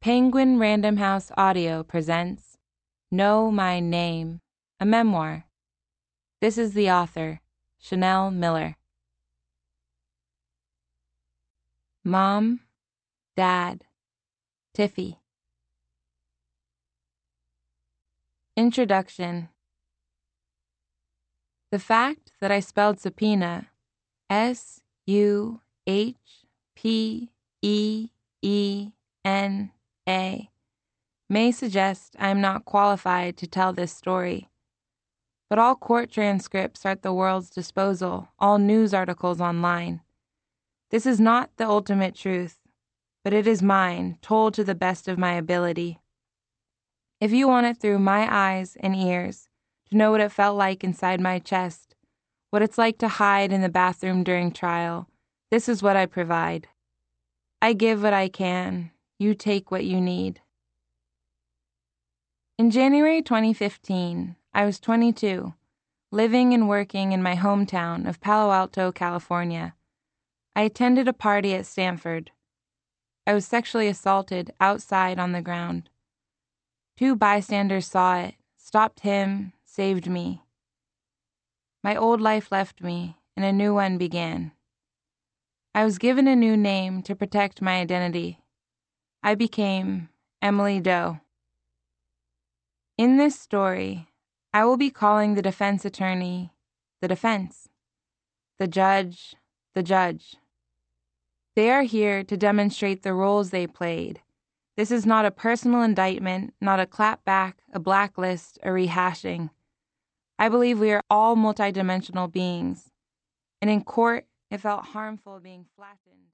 Penguin Random House Audio presents Know My Name, a memoir. This is the author, Chanel Miller. Mom, Dad, Tiffy. Introduction. The fact that I spelled subpoena S-U-H-P-E-E-N-A may suggest I am not qualified to tell this story. But all court transcripts are at the world's disposal, all news articles online. This is not the ultimate truth, but it is mine, told to the best of my ability. If you want it through my eyes and ears, to know what it felt like inside my chest, what it's like to hide in the bathroom during trial, this is what I provide. I give what I can, you take what you need. In January 2015, I was 22, living and working in my hometown of Palo Alto, California. I attended a party at Stanford. I was sexually assaulted outside on the ground. 2 bystanders saw it, stopped him, saved me. My old life left me, and a new one began. I was given a new name to protect my identity. I became Emily Doe. In this story, I will be calling the defense attorney the defense, the judge the judge. They are here to demonstrate the roles they played. This is not a personal indictment, not a clapback, a blacklist, a rehashing. I believe we are all multidimensional beings, and in court, it felt harmful being flattened.